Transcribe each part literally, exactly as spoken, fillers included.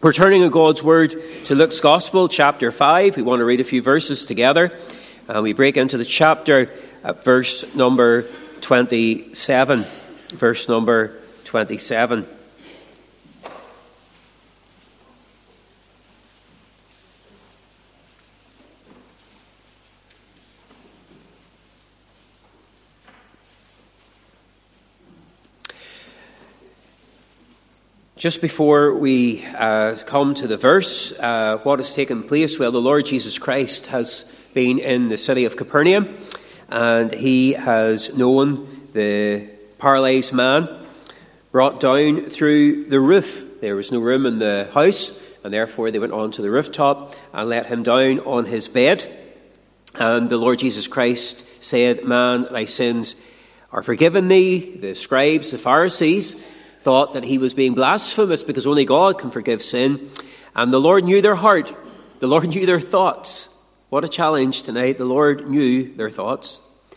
We're turning in God's Word to Luke's Gospel, chapter five. We want to read a few verses together. And we break into the chapter at verse number twenty-seven. Verse number twenty-seven. Just before we uh, come to the verse, uh, what has taken place? Well, the Lord Jesus Christ has been in the city of Capernaum, and he has known the paralyzed man, brought down through the roof. There was no room in the house, and therefore they went on to the rooftop and let him down on his bed. And the Lord Jesus Christ said, "Man, thy sins are forgiven thee." The scribes, the Pharisees, thought that he was being blasphemous because only God can forgive sin. And the Lord knew their heart. The Lord knew their thoughts. What a challenge tonight. The Lord knew their thoughts.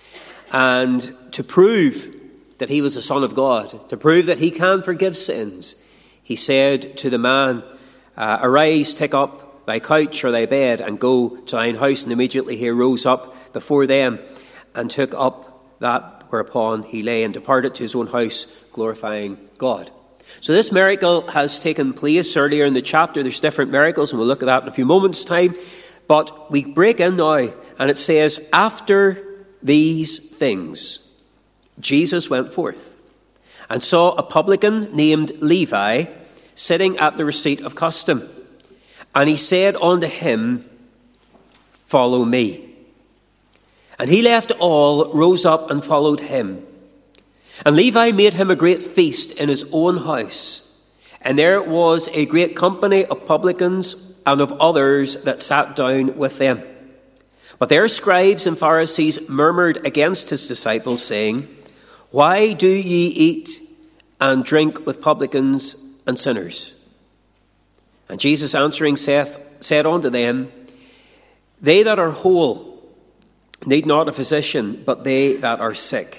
And to prove that he was the Son of God, to prove that he can forgive sins, he said to the man, uh, "Arise, take up thy couch or thy bed, and go to thine house." And immediately he rose up before them and took up that whereupon he lay, and departed to his own house, glorifying God. So this miracle has taken place earlier in the chapter. There's different miracles, and we'll look at that in a few moments' time. But we break in now, and it says, "After these things, Jesus went forth and saw a publican named Levi sitting at the receipt of custom. And he said unto him, Follow me. And he left all, rose up, and followed him. And Levi made him a great feast in his own house. And there was a great company of publicans and of others that sat down with them. But their scribes and Pharisees murmured against his disciples, saying, Why do ye eat and drink with publicans and sinners? And Jesus answering saith, said unto them, They that are whole need not a physician, but they that are sick.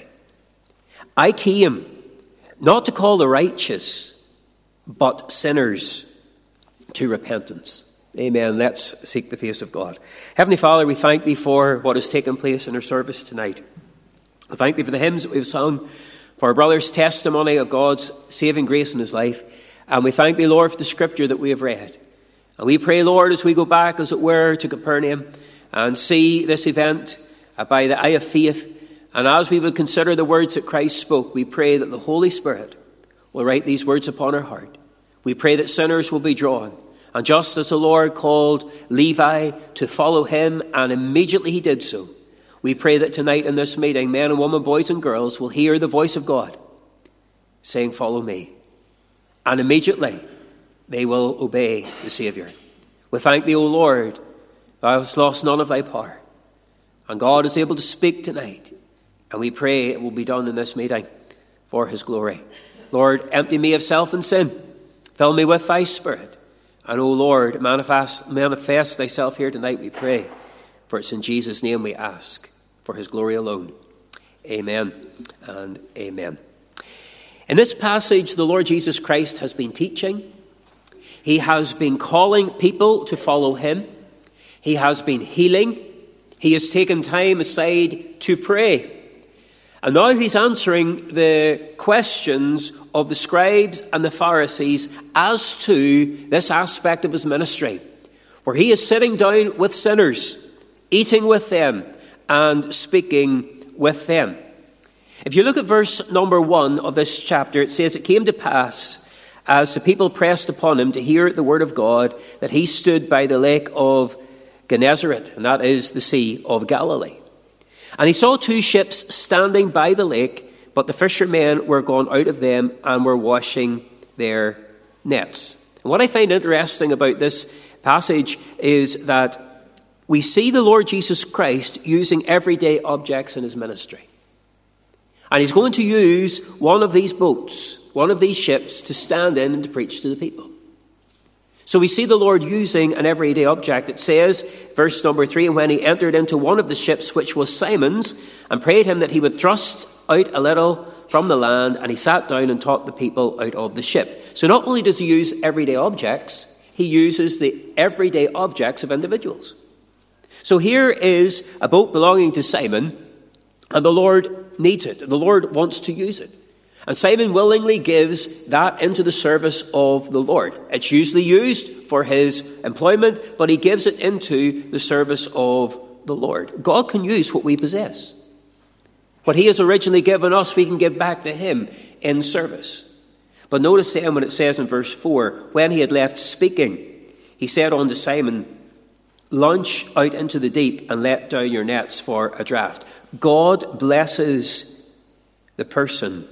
I came not to call the righteous, but sinners to repentance." Amen. Let's seek the face of God. Heavenly Father, we thank thee for what has taken place in our service tonight. We thank thee for the hymns that we've sung, for our brother's testimony of God's saving grace in his life. And we thank thee, Lord, for the scripture that we have read. And we pray, Lord, as we go back, as it were, to Capernaum and see this event by the eye of faith, and as we would consider the words that Christ spoke, we pray that the Holy Spirit will write these words upon our heart. We pray that sinners will be drawn. And just as the Lord called Levi to follow him, and immediately he did so, we pray that tonight in this meeting, men and women, boys and girls, will hear the voice of God saying, Follow me. And immediately they will obey the Saviour. We thank thee, O Lord, thou hast lost none of thy power. And God is able to speak tonight. And we pray it will be done in this meeting for his glory. Lord, empty me of self and sin. Fill me with thy Spirit. And, O Lord, manifest, manifest thyself here tonight, we pray. For it's in Jesus' name we ask, for his glory alone. Amen and amen. In this passage, the Lord Jesus Christ has been teaching. He has been calling people to follow him. He has been healing. He has taken time aside to pray. And now he's answering the questions of the scribes and the Pharisees as to this aspect of his ministry, where he is sitting down with sinners, eating with them, and speaking with them. If you look at verse number one of this chapter, it says, It came to pass, as the people pressed upon him to hear the word of God, that he stood by the lake of Gennesaret, and that is the Sea of Galilee. And he saw two ships standing by the lake, but the fishermen were gone out of them and were washing their nets. And what I find interesting about this passage is that we see the Lord Jesus Christ using everyday objects in his ministry. And he's going to use one of these boats, one of these ships, to stand in and to preach to the people. So we see the Lord using an everyday object. It says, verse number three, And when he entered into one of the ships, which was Simon's, and prayed him that he would thrust out a little from the land, and he sat down and taught the people out of the ship. So not only does he use everyday objects, he uses the everyday objects of individuals. So here is a boat belonging to Simon, and the Lord needs it. The Lord wants to use it. And Simon willingly gives that into the service of the Lord. It's usually used for his employment, but he gives it into the service of the Lord. God can use what we possess. What he has originally given us, we can give back to him in service. But notice then when it says in verse four, when he had left speaking, he said unto Simon, launch out into the deep and let down your nets for a draught. God blesses the person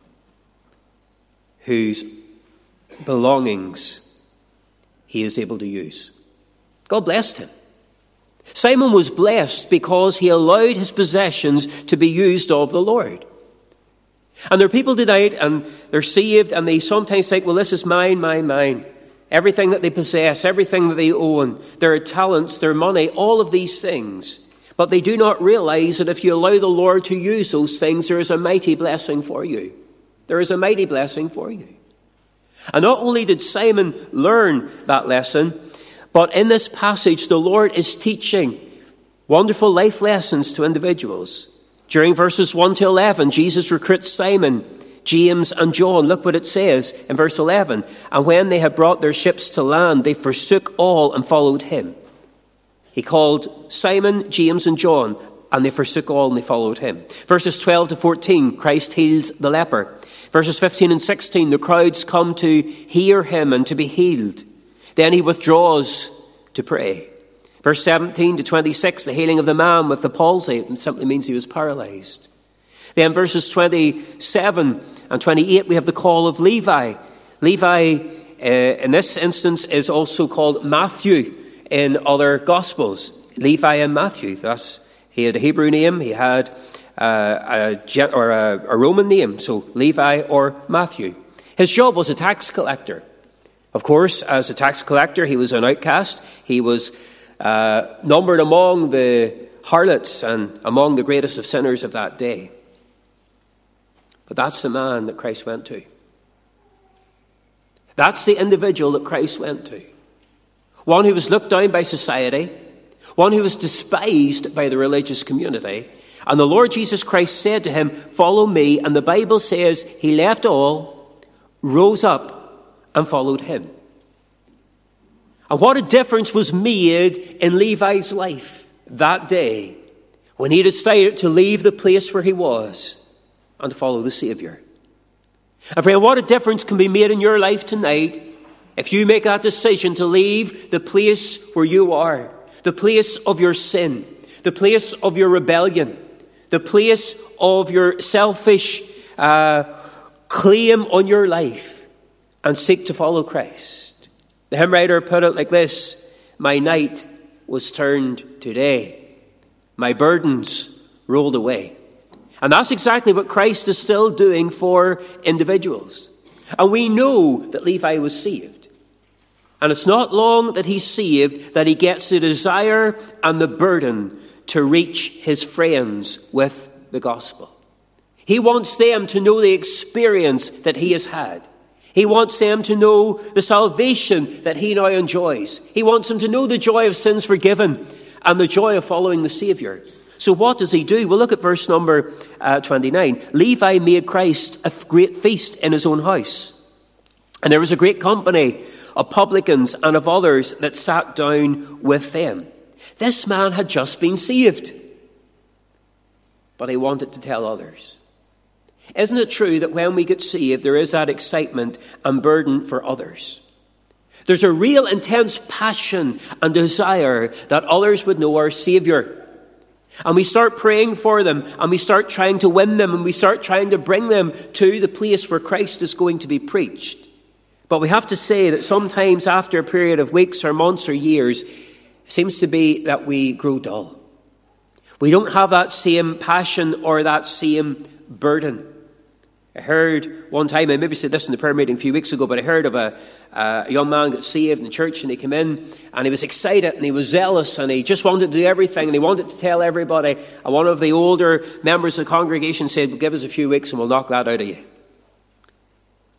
whose belongings he is able to use. God blessed him. Simon was blessed because he allowed his possessions to be used of the Lord. And there are people tonight, and they're saved, and they sometimes think, well, this is mine, mine, mine. Everything that they possess, everything that they own, their talents, their money, all of these things. But they do not realize that if you allow the Lord to use those things, there is a mighty blessing for you. There is a mighty blessing for you. And not only did Simon learn that lesson, but in this passage, the Lord is teaching wonderful life lessons to individuals. During verses one to eleven, Jesus recruits Simon, James, and John. Look what it says in verse eleven. And when they had brought their ships to land, they forsook all and followed him. He called Simon, James, and John, and they forsook all and they followed him. Verses twelve to fourteen, Christ heals the leper. Verses fifteen and sixteen, the crowds come to hear him and to be healed. Then he withdraws to pray. Verse seventeen to twenty-six, the healing of the man with the palsy. It simply means he was paralyzed. Then verses twenty-seven and twenty-eight, we have the call of Levi. Levi, uh, in this instance, is also called Matthew in other Gospels. Levi and Matthew. Thus, he had a Hebrew name. He had uh, a, or a, a Roman name. So Levi or Matthew. His job was a tax collector. Of course, as a tax collector, he was an outcast. He was uh, numbered among the harlots and among the greatest of sinners of that day. But that's the man that Christ went to. That's the individual that Christ went to. One who was looked down by society, one who was despised by the religious community. And the Lord Jesus Christ said to him, follow me. And the Bible says he left all, rose up, and followed him. And what a difference was made in Levi's life that day when he decided to leave the place where he was and to follow the Savior. And friend, what a difference can be made in your life tonight if you make that decision to leave the place where you are, the place of your sin, the place of your rebellion, the place of your selfish uh, claim on your life, and seek to follow Christ. The hymn writer put it like this: my night was turned to day. My burdens rolled away. And that's exactly what Christ is still doing for individuals. And we know that Levi was saved. And it's not long that he's saved that he gets the desire and the burden to reach his friends with the gospel. He wants them to know the experience that he has had. He wants them to know the salvation that he now enjoys. He wants them to know the joy of sins forgiven and the joy of following the Savior. So what does he do? Well, look at verse number uh, twenty-nine. Levi made Christ a great feast in his own house. And there was a great company of publicans and of others that sat down with them. This man had just been saved, but he wanted to tell others. Isn't it true that when we get saved, there is that excitement and burden for others? There's a real intense passion and desire that others would know our Savior. And we start praying for them, and we start trying to win them, and we start trying to bring them to the place where Christ is going to be preached. But we have to say that sometimes after a period of weeks or months or years, it seems to be that we grow dull. We don't have that same passion or that same burden. I heard one time, I maybe said this in the prayer meeting a few weeks ago, but I heard of a, uh, a young man got saved in the church, and he came in and he was excited and he was zealous and he just wanted to do everything and he wanted to tell everybody. And one of the older members of the congregation said, well, give us a few weeks and we'll knock that out of you.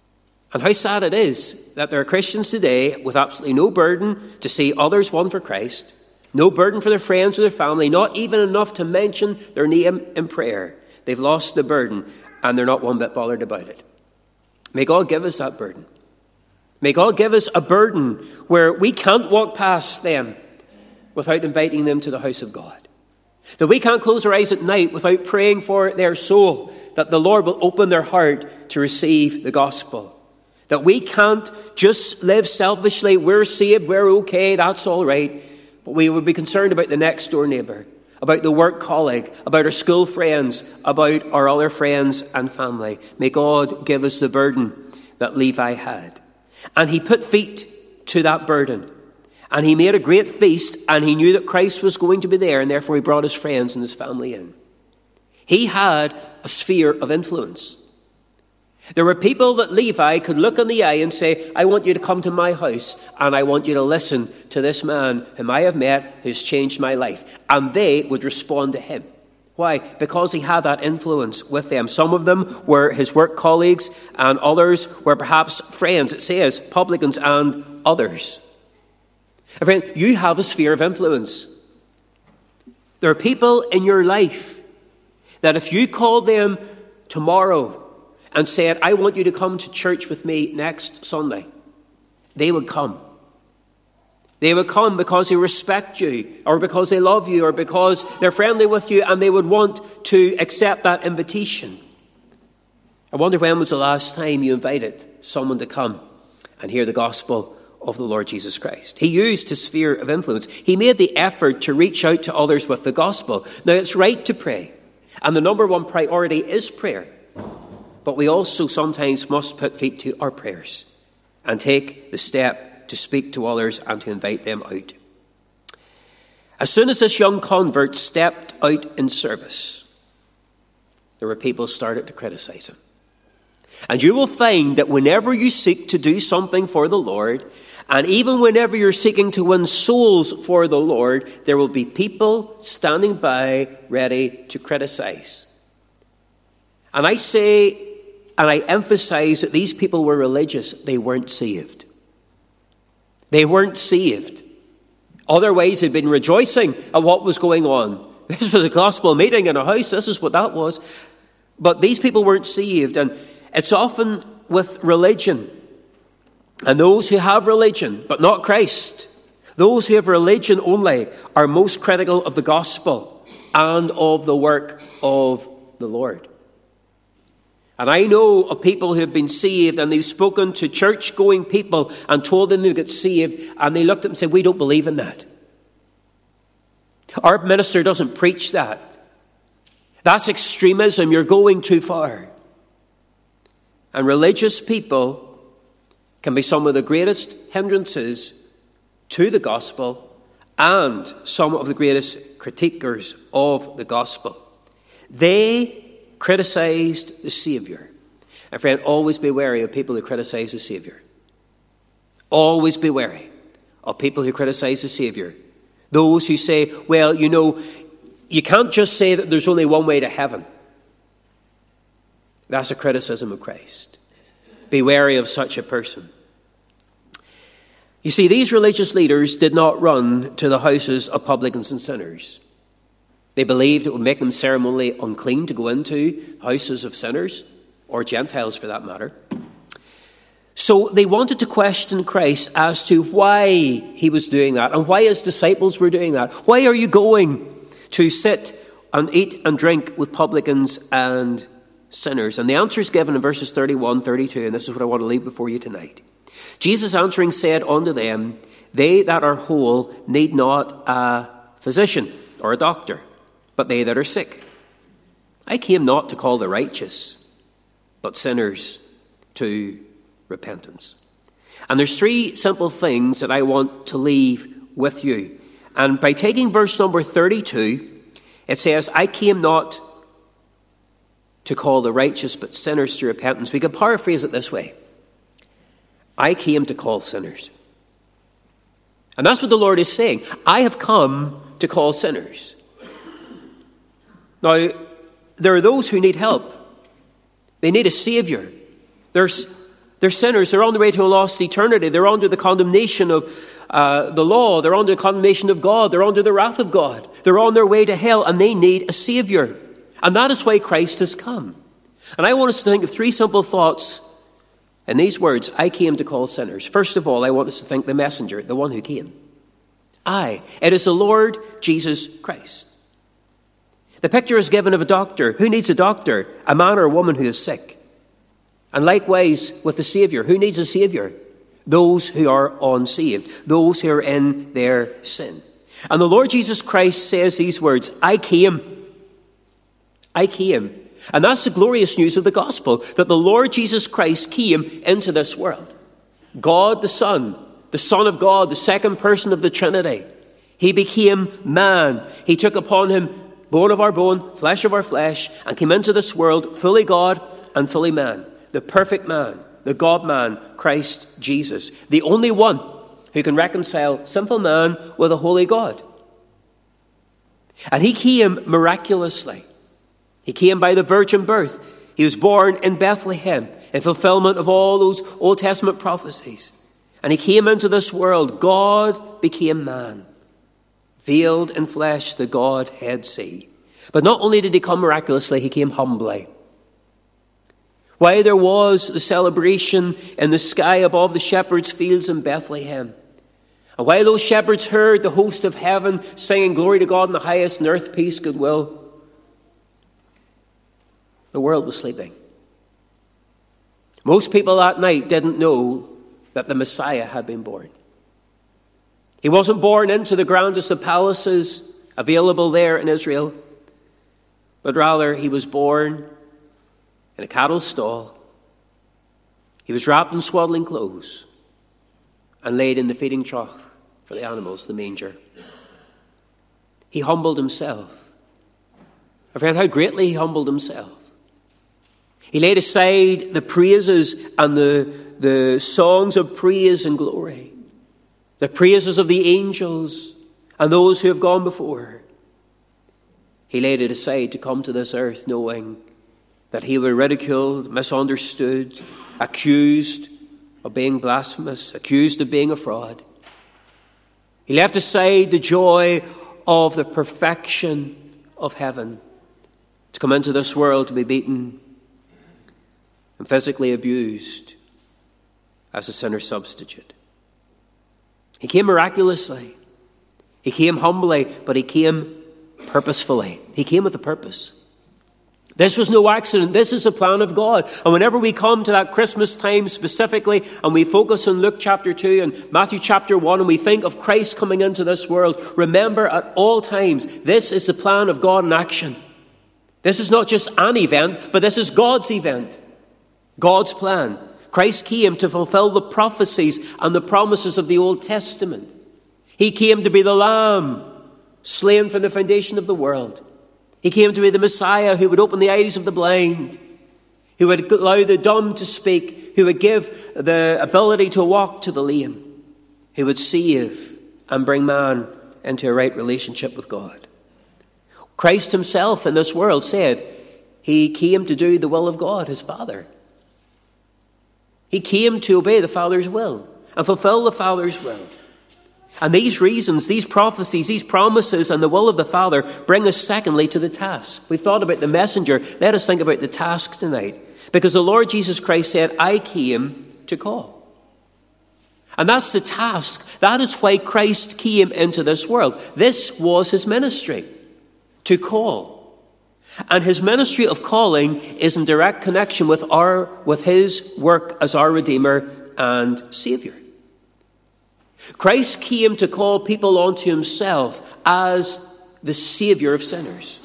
And how sad it is that there are Christians today with absolutely no burden to see others won for Christ, no burden for their friends or their family, not even enough to mention their name in prayer. They've lost the burden and they're not one bit bothered about it. May God give us that burden. May God give us a burden where we can't walk past them without inviting them to the house of God. That we can't close our eyes at night without praying for their soul, that the Lord will open their heart to receive the gospel. That we can't just live selfishly. We're saved, we're okay, that's all right. But we would be concerned about the next door neighbour, about the work colleague, about our school friends, about our other friends and family. May God give us the burden that Levi had. And he put feet to that burden. And he made a great feast, and he knew that Christ was going to be there, and therefore he brought his friends and his family in. He had a sphere of influence. There were people that Levi could look in the eye and say, I want you to come to my house, and I want you to listen to this man whom I have met who's changed my life. And they would respond to him. Why? Because he had that influence with them. Some of them were his work colleagues, and others were perhaps friends. It says publicans and others. And friend, you have a sphere of influence. There are people in your life that if you called them tomorrow and said, I want you to come to church with me next Sunday, they would come. They would come because they respect you, or because they love you, or because they're friendly with you, and they would want to accept that invitation. I wonder when was the last time you invited someone to come and hear the gospel of the Lord Jesus Christ. He used his sphere of influence. He made the effort to reach out to others with the gospel. Now, it's right to pray, and the number one priority is prayer. But we also sometimes must put feet to our prayers and take the step to speak to others and to invite them out. As soon as this young convert stepped out in service, there were people who started to criticize him. And you will find that whenever you seek to do something for the Lord, and even whenever you're seeking to win souls for the Lord, there will be people standing by ready to criticize. And I say, and I emphasize that these people were religious. They weren't saved. They weren't saved. Otherwise, they'd been rejoicing at what was going on. This was a gospel meeting in a house. This is what that was. But these people weren't saved. And it's often with religion. And those who have religion, but not Christ, those who have religion only, are most critical of the gospel and of the work of the Lord. And I know of people who have been saved, and they've spoken to church-going people and told them they get saved, and they looked at them and said, we don't believe in that. Our minister doesn't preach that. That's extremism. You're going too far. And religious people can be some of the greatest hindrances to the gospel and some of the greatest critiquers of the gospel. They criticized the Savior. And friend, always be wary of people who criticize the Savior. Always be wary of people who criticize the Savior. Those who say, well, you know, you can't just say that there's only one way to heaven. That's a criticism of Christ. Be wary of such a person. You see, these religious leaders did not run to the houses of publicans and sinners. They believed it would make them ceremonially unclean to go into houses of sinners, or Gentiles for that matter. So they wanted to question Christ as to why he was doing that and why his disciples were doing that. Why are you going to sit and eat and drink with publicans and sinners? And the answer is given in verses thirty-one, thirty-two, and this is what I want to leave before you tonight. Jesus answering said unto them, they that are whole need not a physician or a doctor, but they that are sick. I came not to call the righteous, but sinners to repentance. And there's three simple things that I want to leave with you. And by taking verse number thirty-two, it says, I came not to call the righteous, but sinners to repentance. We could paraphrase it this way. I came to call sinners. And that's what the Lord is saying. I have come to call sinners. Now, there are those who need help. They need a Savior. There's They're sinners. They're on their way to a lost eternity. They're under the condemnation of uh, the law. They're under the condemnation of God. They're under the wrath of God. They're on their way to hell, and they need a Savior. And that is why Christ has come. And I want us to think of three simple thoughts in these words: I came to call sinners. First of all, I want us to think the messenger, the one who came. I. It is the Lord Jesus Christ. The picture is given of a doctor. Who needs a doctor? A man or a woman who is sick. And likewise with the Savior. Who needs a Savior? Those who are unsaved. Those who are in their sin. And the Lord Jesus Christ says these words: I came. I came. And that's the glorious news of the gospel, that the Lord Jesus Christ came into this world. God the Son, the Son of God, the second person of the Trinity. He became man. He took upon him bone of our bone, flesh of our flesh, and came into this world fully God and fully man. The perfect man, the God-man, Christ Jesus. The only one who can reconcile sinful man with a holy God. And he came miraculously. He came by the virgin birth. He was born in Bethlehem in fulfillment of all those Old Testament prophecies. And he came into this world. God became man, veiled in flesh, the Godhead see. But not only did he come miraculously, he came humbly. While there was the celebration in the sky above the shepherds' fields in Bethlehem, and while those shepherds heard the host of heaven singing glory to God in the highest, and earth peace, goodwill, the world was sleeping. Most people that night didn't know that the Messiah had been born. He wasn't born into the grandest of palaces available there in Israel, but rather he was born in a cattle stall. He was wrapped in swaddling clothes and laid in the feeding trough for the animals, the manger. He humbled himself. My friend, how greatly he humbled himself. He laid aside the praises and the, the songs of praise and glory, the praises of the angels and those who have gone before. He laid it aside to come to this earth knowing that he would be ridiculed, misunderstood, accused of being blasphemous, accused of being a fraud. He left aside the joy of the perfection of heaven to come into this world to be beaten and physically abused as a sinner's substitute. He came miraculously. He came humbly, but he came purposefully. He came with a purpose. This was no accident. This is the plan of God. And whenever we come to that Christmas time specifically, and we focus on Luke chapter two and Matthew chapter one, and we think of Christ coming into this world, remember at all times, this is the plan of God in action. This is not just an event, but this is God's event. God's plan. Christ came to fulfill the prophecies and the promises of the Old Testament. He came to be the Lamb, slain from the foundation of the world. He came to be the Messiah who would open the eyes of the blind, who would allow the dumb to speak, who would give the ability to walk to the lame, who would save and bring man into a right relationship with God. Christ himself in this world said he came to do the will of God, his Father. He came to obey the Father's will and fulfill the Father's will. And these reasons, these prophecies, these promises and the will of the Father bring us secondly to the task. We've thought about the messenger. Let us think about the task tonight. Because the Lord Jesus Christ said, I came to call. And that's the task. That is why Christ came into this world. This was his ministry, to call. And his ministry of calling is in direct connection with our, with his work as our Redeemer and Savior. Christ came to call people unto himself as the Savior of sinners.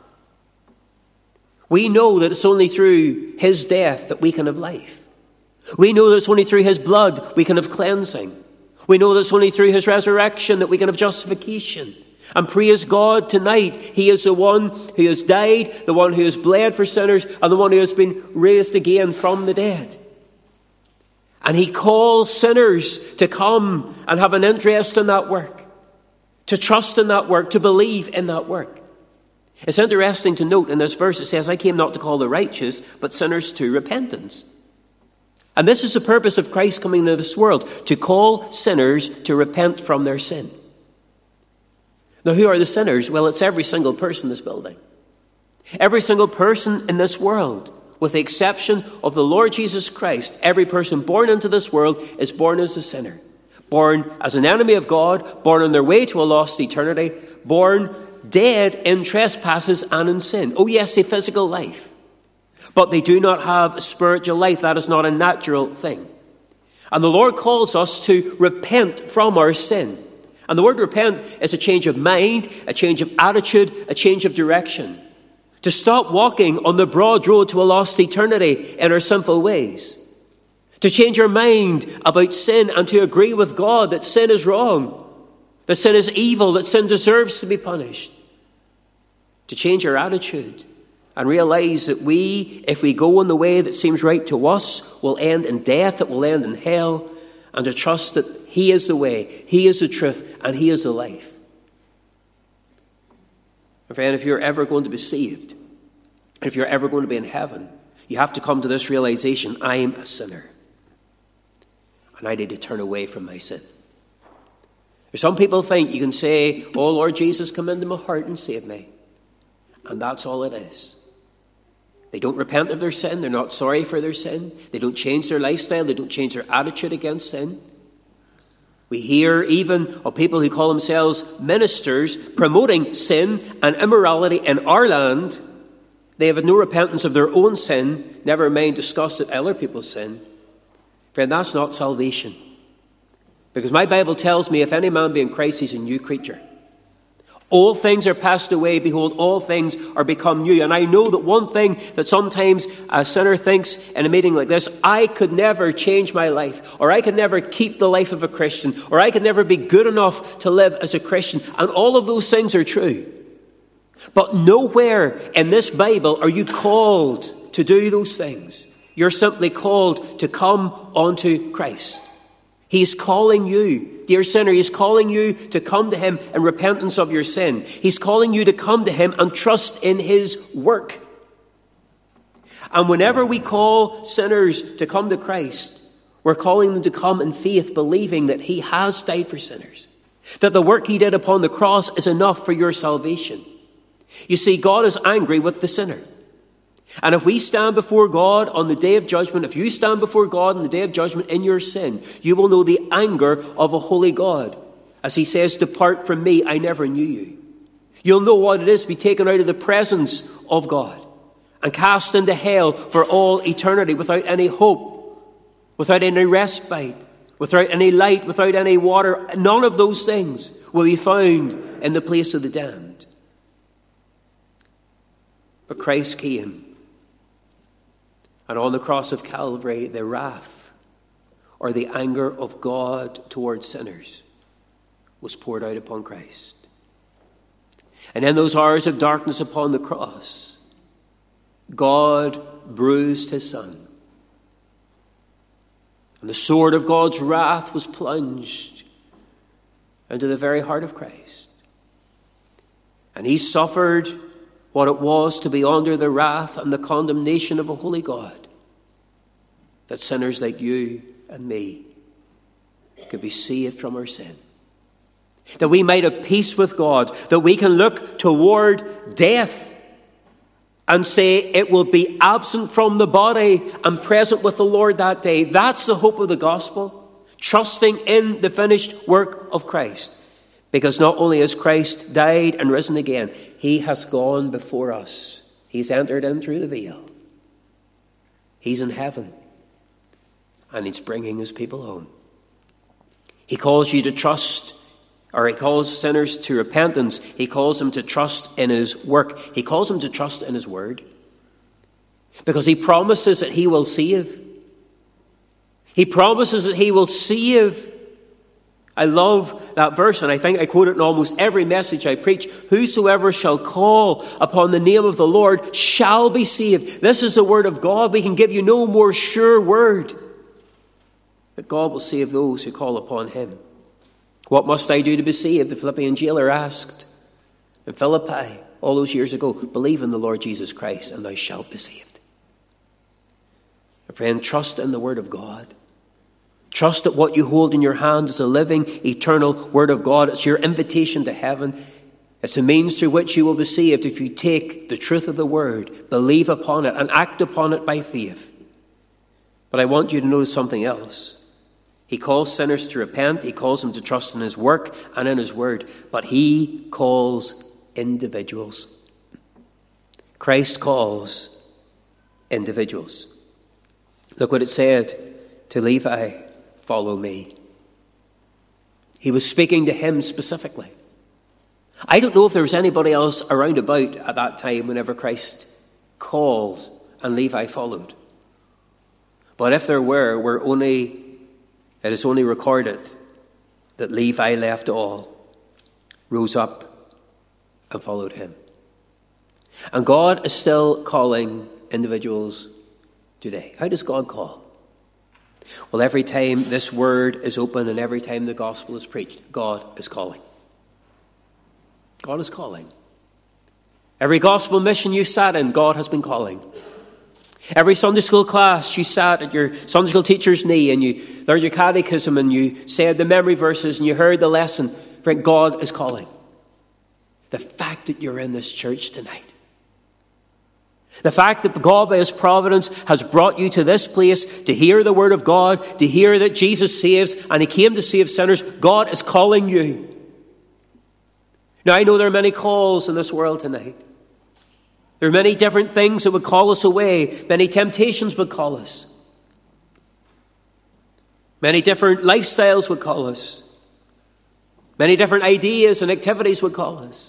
We know that it's only through his death that we can have life. We know that it's only through his blood we can have cleansing. We know that it's only through his resurrection that we can have justification. And praise God, tonight he is the one who has died, the one who has bled for sinners, and the one who has been raised again from the dead. And he calls sinners to come and have an interest in that work, to trust in that work, to believe in that work. It's interesting to note in this verse, it says, I came not to call the righteous, but sinners to repentance. And this is the purpose of Christ coming into this world, to call sinners to repent from their sin. Now, who are the sinners? Well, it's every single person in this building. Every single person in this world, with the exception of the Lord Jesus Christ. Every person born into this world is born as a sinner. Born as an enemy of God, born on their way to a lost eternity, born dead in trespasses and in sin. Oh yes, a physical life. But they do not have a spiritual life. That is not a natural thing. And the Lord calls us to repent from our sin. And the word repent is a change of mind, a change of attitude, a change of direction. To stop walking on the broad road to a lost eternity in our sinful ways. To change our mind about sin and to agree with God that sin is wrong, that sin is evil, that sin deserves to be punished. To change our attitude and realize that we, if we go in the way that seems right to us, will end in death, it will end in hell, and to trust that He is the way, He is the truth, and He is the life. My friend, if you're ever going to be saved, if you're ever going to be in heaven, you have to come to this realization: I am a sinner. And I need to turn away from my sin. Some people think you can say, "Oh Lord Jesus, come into my heart and save me." And that's all it is. They don't repent of their sin. They're not sorry for their sin. They don't change their lifestyle. They don't change their attitude against sin. We hear even of people who call themselves ministers promoting sin and immorality in our land. They have no repentance of their own sin, never mind disgust at other people's sin. Friend, that's not salvation. Because my Bible tells me, if any man be in Christ, he's a new creature. All things are passed away. Behold, all things are become new. And I know that one thing that sometimes a sinner thinks in a meeting like this: I could never change my life, or I could never keep the life of a Christian, or I could never be good enough to live as a Christian. And all of those things are true. But nowhere in this Bible are you called to do those things. You're simply called to come unto Christ. He's calling you, dear sinner, He's calling you to come to Him in repentance of your sin. He's calling you to come to Him and trust in His work. And whenever we call sinners to come to Christ, we're calling them to come in faith, believing that He has died for sinners, that the work He did upon the cross is enough for your salvation. You see, God is angry with the sinner. And if we stand before God on the day of judgment, if you stand before God on the day of judgment in your sin, you will know the anger of a holy God. As He says, "Depart from me, I never knew you." You'll know what it is to be taken out of the presence of God and cast into hell for all eternity without any hope, without any respite, without any light, without any water. None of those things will be found in the place of the damned. But Christ came. And on the cross of Calvary, the wrath or the anger of God towards sinners was poured out upon Christ. And in those hours of darkness upon the cross, God bruised His Son. And the sword of God's wrath was plunged into the very heart of Christ. And He suffered what it was to be under the wrath and the condemnation of a holy God, that sinners like you and me could be saved from our sin, that we might have peace with God, that we can look toward death and say it will be absent from the body and present with the Lord that day. That's the hope of the gospel, trusting in the finished work of Christ. Because not only has Christ died and risen again, He has gone before us. He's entered in through the veil. He's in heaven. And He's bringing His people home. He calls you to trust, or He calls sinners to repentance. He calls them to trust in His work. He calls them to trust in His word. Because He promises that He will save. He promises that He will save. I love that verse, and I think I quote it in almost every message I preach. Whosoever shall call upon the name of the Lord shall be saved. This is the word of God. We can give you no more sure word that God will save those who call upon Him. What must I do to be saved? The Philippian jailer asked in Philippi all those years ago. Believe in the Lord Jesus Christ and thou shalt be saved. Friend, trust in the Word of God. Trust that what you hold in your hand is a living, eternal Word of God. It's your invitation to heaven. It's a means through which you will be saved if you take the truth of the Word, believe upon it, and act upon it by faith. But I want you to notice something else. He calls sinners to repent. He calls them to trust in his work and in his word. But he calls individuals. Christ calls individuals. Look what it said to Levi, follow me. He was speaking to him specifically. I don't know if there was anybody else around about at that time whenever Christ called and Levi followed. But if there were, we're only, it is only recorded that Levi left all, rose up, and followed him. And God is still calling individuals today. How does God call? Well, every time this word is open and every time the gospel is preached, God is calling. God is calling. Every gospel mission you sat in, God has been calling. Every Sunday school class you sat at your Sunday school teacher's knee and you learned your catechism and you said the memory verses and you heard the lesson. Friend, God is calling. The fact that you're in this church tonight, the fact that God by his providence has brought you to this place to hear the word of God, to hear that Jesus saves and he came to save sinners, God is calling you. Now I know there are many calls in this world tonight. There are many different things that would call us away. Many temptations would call us. Many different lifestyles would call us. Many different ideas and activities would call us.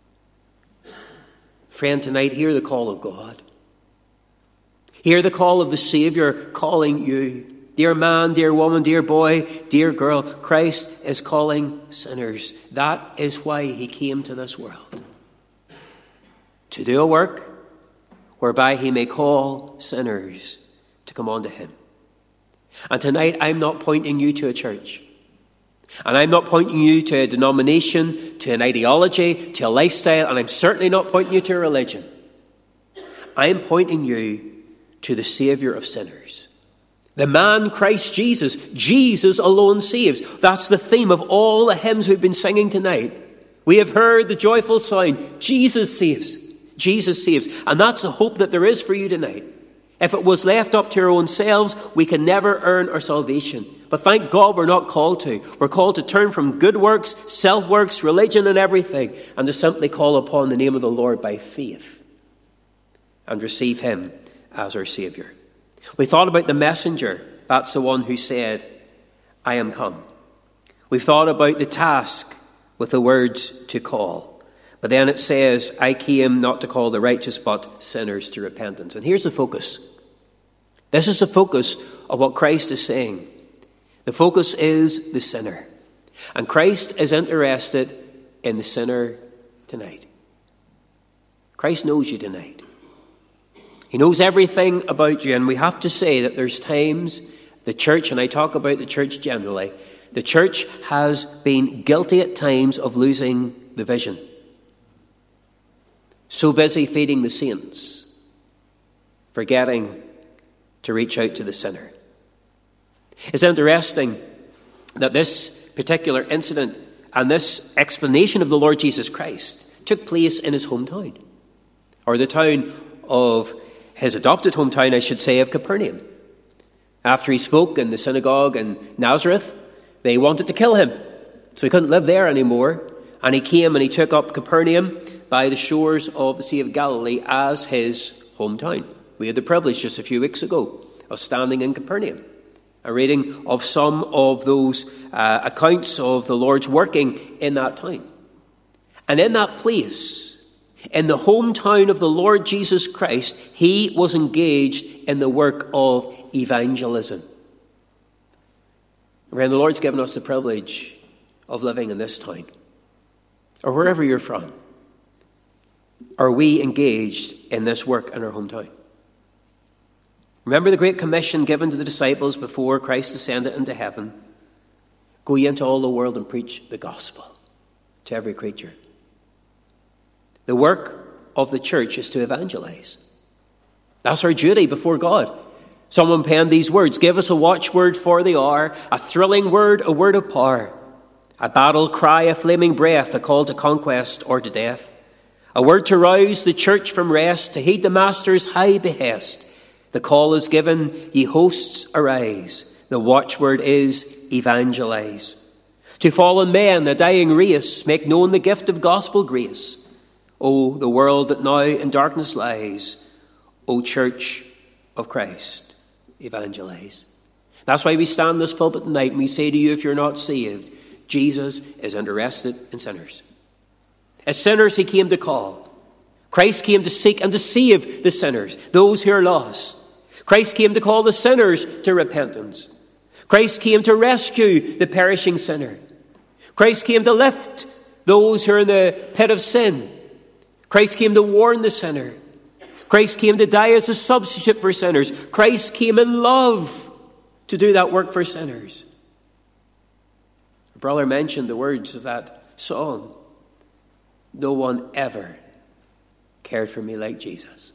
Friend, tonight, hear the call of God. Hear the call of the Savior calling you. Dear man, dear woman, dear boy, dear girl, Christ is calling sinners. That is why he came to this world. To do a work whereby he may call sinners to come unto him. And tonight I'm not pointing you to a church. And I'm not pointing you to a denomination, to an ideology, to a lifestyle, and I'm certainly not pointing you to a religion. I'm pointing you to the Savior of sinners. The man Christ Jesus. Jesus alone saves. That's the theme of all the hymns we've been singing tonight. We have heard the joyful sound. Jesus saves. Jesus saves. And that's the hope that there is for you tonight. If it was left up to our own selves, we can never earn our salvation. But thank God we're not called to. We're called to turn from good works, self-works, religion and everything, and to simply call upon the name of the Lord by faith and receive him as our Saviour. We thought about the messenger. That's the one who said, I am come. We've thought about the task with the words to call. But then it says, I came not to call the righteous, but sinners to repentance. And here's the focus. This is the focus of what Christ is saying. The focus is the sinner. And Christ is interested in the sinner tonight. Christ knows you tonight. He knows everything about you. And we have to say that there's times the church, and I talk about the church generally, the church has been guilty at times of losing the vision. So busy feeding the saints, forgetting to reach out to the sinner. It's interesting that this particular incident and this explanation of the Lord Jesus Christ took place in his hometown, or the town of his adopted hometown, I should say, of Capernaum. After he spoke in the synagogue in Nazareth, they wanted to kill him, so he couldn't live there anymore. And he came and he took up Capernaum by the shores of the Sea of Galilee as his hometown. We had the privilege just a few weeks ago of standing in Capernaum, a reading of some of those uh, accounts of the Lord's working in that town. And in that place, in the hometown of the Lord Jesus Christ, he was engaged in the work of evangelism. And the Lord's given us the privilege of living in this town, or wherever you're from. Are we engaged in this work in our hometown? Remember the Great Commission given to the disciples before Christ ascended into heaven? Go ye into all the world and preach the gospel to every creature. The work of the church is to evangelize. That's our duty before God. Someone penned these words: give us a watchword for the hour, a thrilling word, a word of power, a battle cry, a flaming breath, a call to conquest or to death, a word to rouse the church from rest, to heed the Master's high behest. The call is given, ye hosts, arise. The watchword is evangelize. To fallen men, a dying race, make known the gift of gospel grace. O the world that now in darkness lies, O Church of Christ, evangelize. That's why we stand in this pulpit tonight and we say to you, if you're not saved, Jesus is interested in sinners. As sinners he came to call. Christ came to seek and to save the sinners, those who are lost. Christ came to call the sinners to repentance. Christ came to rescue the perishing sinner. Christ came to lift those who are in the pit of sin. Christ came to warn the sinner. Christ came to die as a substitute for sinners. Christ came in love to do that work for sinners. Our brother mentioned the words of that song. No one ever cared for me like Jesus.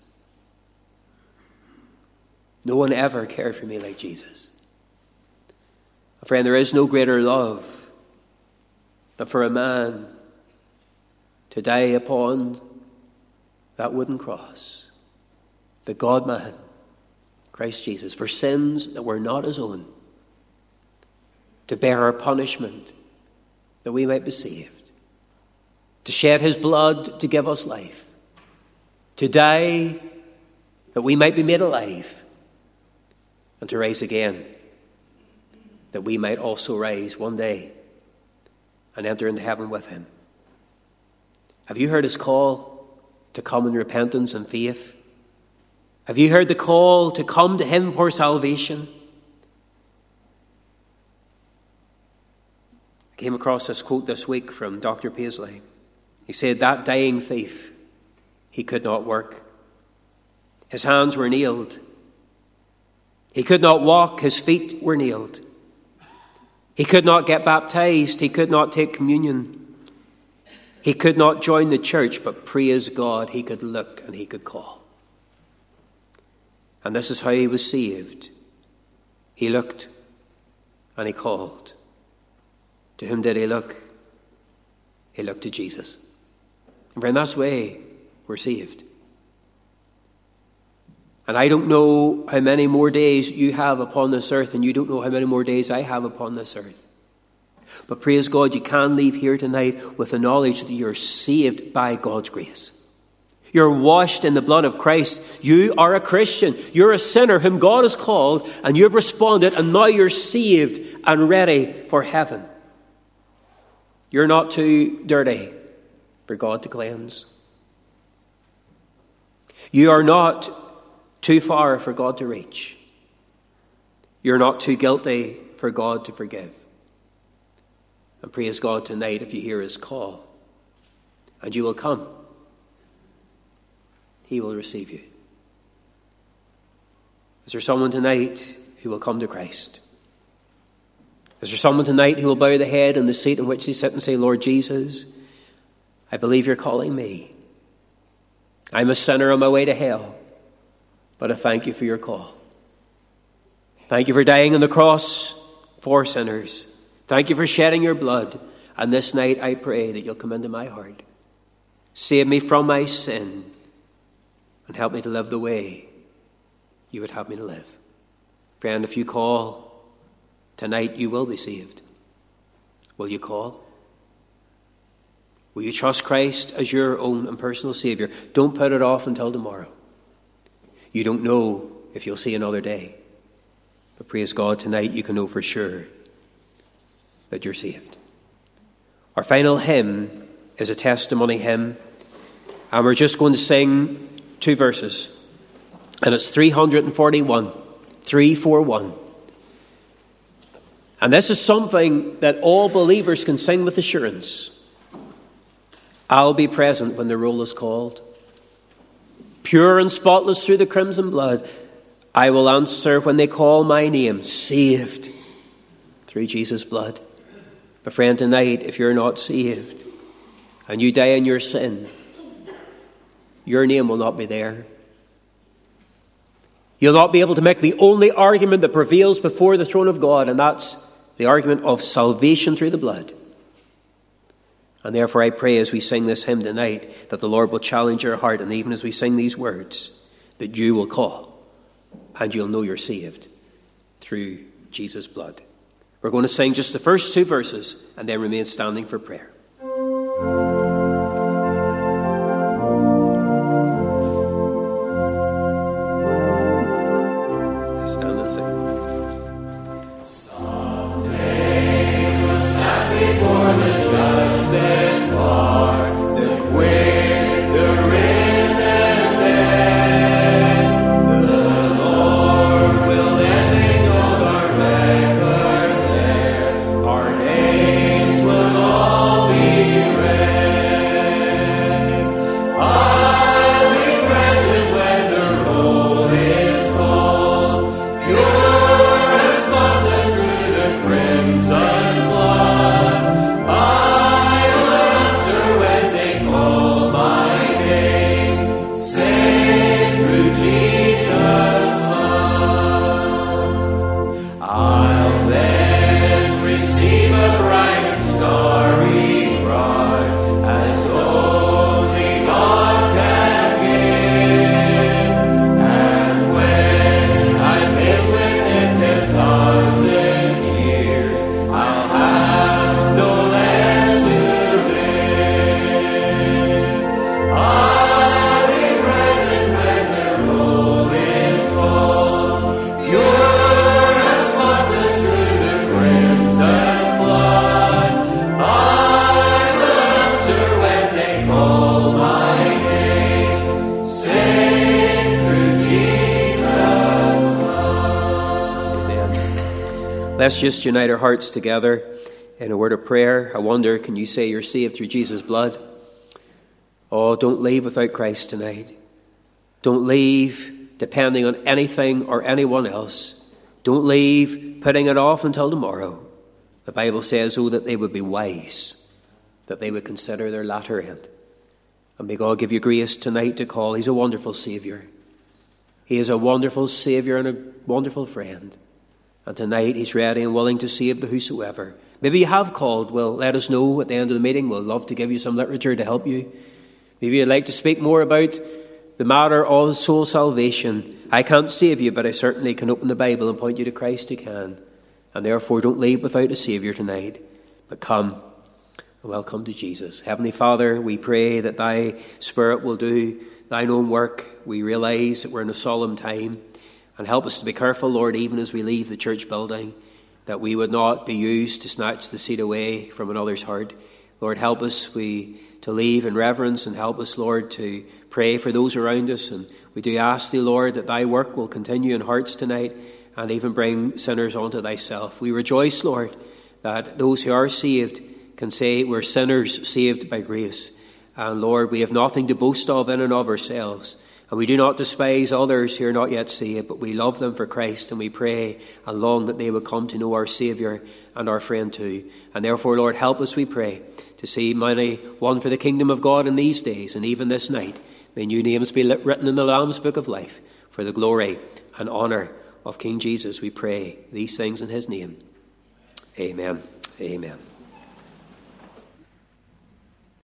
No one ever cared for me like Jesus. Friend, there is no greater love than for a man to die upon that wooden cross. The God-man, Christ Jesus, for sins that were not his own. To bear our punishment that we might be saved. To shed his blood to give us life. To die that we might be made alive. And to rise again, that we might also rise one day and enter into heaven with him. Have you heard his call to come in repentance and faith? Have you heard the call to come to him for salvation? I came across this quote this week from Doctor Paisley. He said, that dying thief, he could not work. His hands were nailed. He could not walk, his feet were nailed. He could not get baptized, he could not take communion. He could not join the church, but praise God, he could look and he could call. And this is how he was saved. He looked and he called. To whom did he look? He looked to Jesus. And friend, that's the way we're saved. And I don't know how many more days you have upon this earth, and you don't know how many more days I have upon this earth. But praise God, you can leave here tonight with the knowledge that you're saved by God's grace. You're washed in the blood of Christ. You are a Christian. You're a sinner whom God has called, and you've responded, and now you're saved and ready for heaven. You're not too dirty for God to cleanse. You are not too far for God to reach. You're not too guilty for God to forgive. And praise God tonight if you hear his call. And you will come. He will receive you. Is there someone tonight who will come to Christ? Is there someone tonight who will bow the head in the seat in which they sit and say, Lord Jesus, I believe you're calling me. I'm a sinner on my way to hell. But I thank you for your call. Thank you for dying on the cross for sinners. Thank you for shedding your blood. And this night I pray that you'll come into my heart. Save me from my sin and help me to live the way you would have me to live. Friend, if you call tonight, you will be saved. Will you call? Will you trust Christ as your own and personal Savior? Don't put it off until tomorrow. You don't know if you'll see another day. But praise God, tonight you can know for sure that you're saved. Our final hymn is a testimony hymn. And we're just going to sing two verses. And it's three forty-one. three forty-one. And this is something that all believers can sing with assurance. I'll be present when the roll is called. Pure and spotless through the crimson blood, I will answer when they call my name, saved through Jesus' blood. But friend, tonight, if you're not saved and you die in your sin, your name will not be there. You'll not be able to make the only argument that prevails before the throne of God, and that's the argument of salvation through the blood. And therefore I pray as we sing this hymn tonight that the Lord will challenge your heart, and even as we sing these words, that you will call and you'll know you're saved through Jesus' blood. We're going to sing just the first two verses and then remain standing for prayer. Stand and sing. Someday we'll stand before the judgment bar, the quick, the risen dead. The Lord will then make known our record there. Our names will all be read. I'll be present when the roll is called, pure and spotless through the crimson flood. I will answer when they call my name, saved through Jesus' blood. I'll then receive a bright and starry crown, as only God can give. And when I've been with Him ten thousand years, I'll have no less to live. I'll be present when the roll is called, pure and spotless through the crimson flood. I will answer when they call my name, saved through Jesus' blood. Amen. Let's just unite our hearts together in a word of prayer. I wonder, can you say you're saved through Jesus' blood? Oh, don't leave without Christ tonight. Don't leave depending on anything or anyone else. Don't leave putting it off until tomorrow. The Bible says, oh, that they would be wise, that they would consider their latter end. And may God give you grace tonight to call. He's a wonderful Saviour. He is a wonderful Saviour and a wonderful friend. And tonight He's ready and willing to save the whosoever. Maybe you have called. Well, let us know at the end of the meeting. We'll love to give you some literature to help you. Maybe you'd like to speak more about the matter of soul salvation. I can't save you, but I certainly can open the Bible and point you to Christ who can. And therefore don't leave without a Saviour tonight, but come and welcome to Jesus. Heavenly Father, we pray that Thy Spirit will do Thine own work. We realise that we're in a solemn time, and help us to be careful, Lord, even as we leave the church building, that we would not be used to snatch the seed away from another's heart. Lord, help us we to leave in reverence, and help us, Lord, to pray for those around us. And we do ask Thee, Lord, that Thy work will continue in hearts tonight, and even bring sinners unto Thyself. We rejoice, Lord, that those who are saved can say we're sinners saved by grace. And Lord, we have nothing to boast of in and of ourselves. And we do not despise others who are not yet saved, but we love them for Christ, and we pray and long that they would come to know our Saviour and our friend too. And therefore, Lord, help us, we pray, to see many won for the kingdom of God in these days, and even this night. May new names be written in the Lamb's Book of Life for the glory and honour of King Jesus. We pray these things in His name. Amen. Amen.